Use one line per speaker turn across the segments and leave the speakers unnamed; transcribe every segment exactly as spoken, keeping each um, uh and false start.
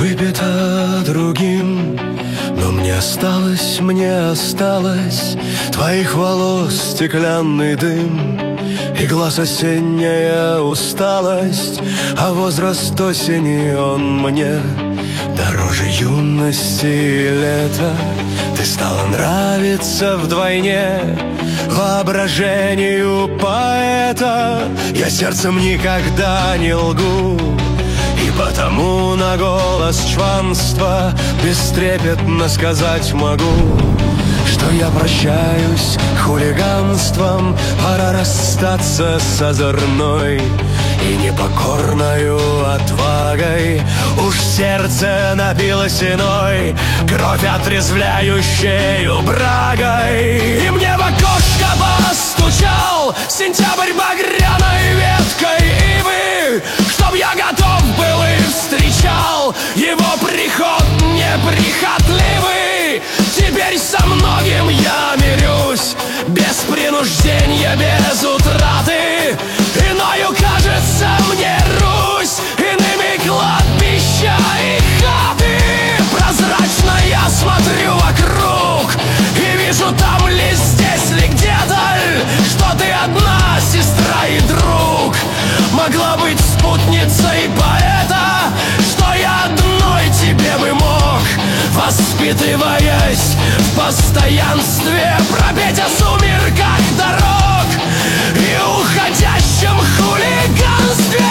выпито другим, но мне осталось, мне осталось твоих волос стеклянный дым и глаз осенняя усталость, а возраст осени он мне дороже юности и лета. Ты стала нравиться вдвойне воображению поэта. Я сердцем никогда не лгу, и потому на голос чванства бестрепетно сказать могу, что я прощаюсь хулиганством. Пора расстаться с озорной и непокорною отвагой. Уж сердце напилось иной, кровь отрезвляющею брагой. И мне в окошко постучал сентябрь багряной веткой ивы, чтоб я готов был и встречал его приход неприхотливый. Теперь со многим я мирюсь, без принуждения, без утраты. Иною кажется мне Русь, иными кладбища и хаты. Прозрачно я смотрю вокруг и вижу, там ли, здесь ли, где-то, что ты одна, сестра и друг. Могла быть спутницей поэта, что я одной тебе бы мог, воспитываясь в постоянстве, пропеть о сумерках дорог и уходящем хулиганстве.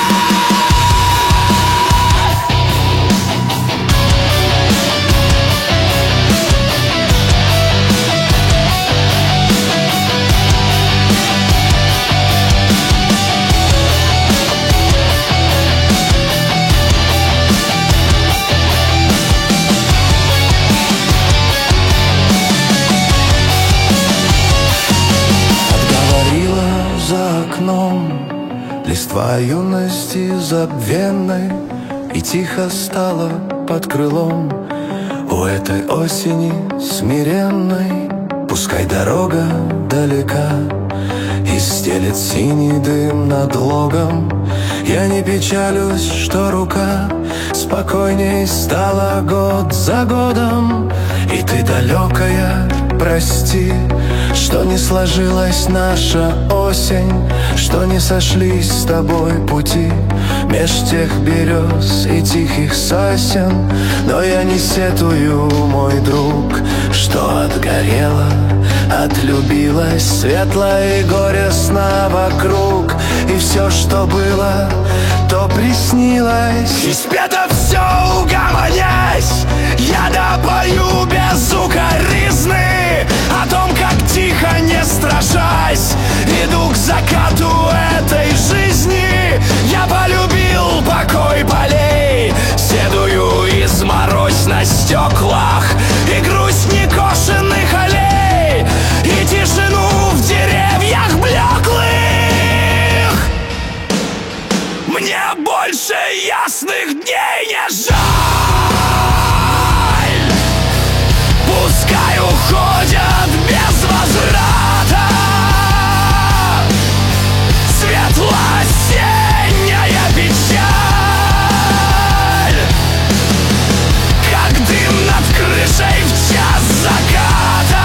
Листва юности забвенной и тихо стала под крылом у этой осени смиренной. Пускай дорога далека и стелет синий дым над логом, я не печалюсь, что рука спокойней стала год за годом. И ты далекая, прости, что не сложилась наша осень, что не сошлись с тобой пути меж тех берез и тихих сосен. Но я не сетую, мой друг, что отгорела, отлюбилась светло и горестно вокруг. И все, что было, то приснилось, и спето все угомонясь, я допою без укоризны о том, как тихо, не страшась, иду к закату этой жизни. Я полюбил покой полей, седую изморозь на стеклах, и грусть некошенных аллей, и тишину в деревьях блеклых. Мне больше ясных дней не жаль. Пускай уходят без возврата светло-осенняя печаль, как дым над крышей в час заката.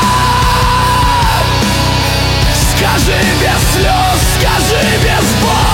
Скажи без слез, скажи без боли.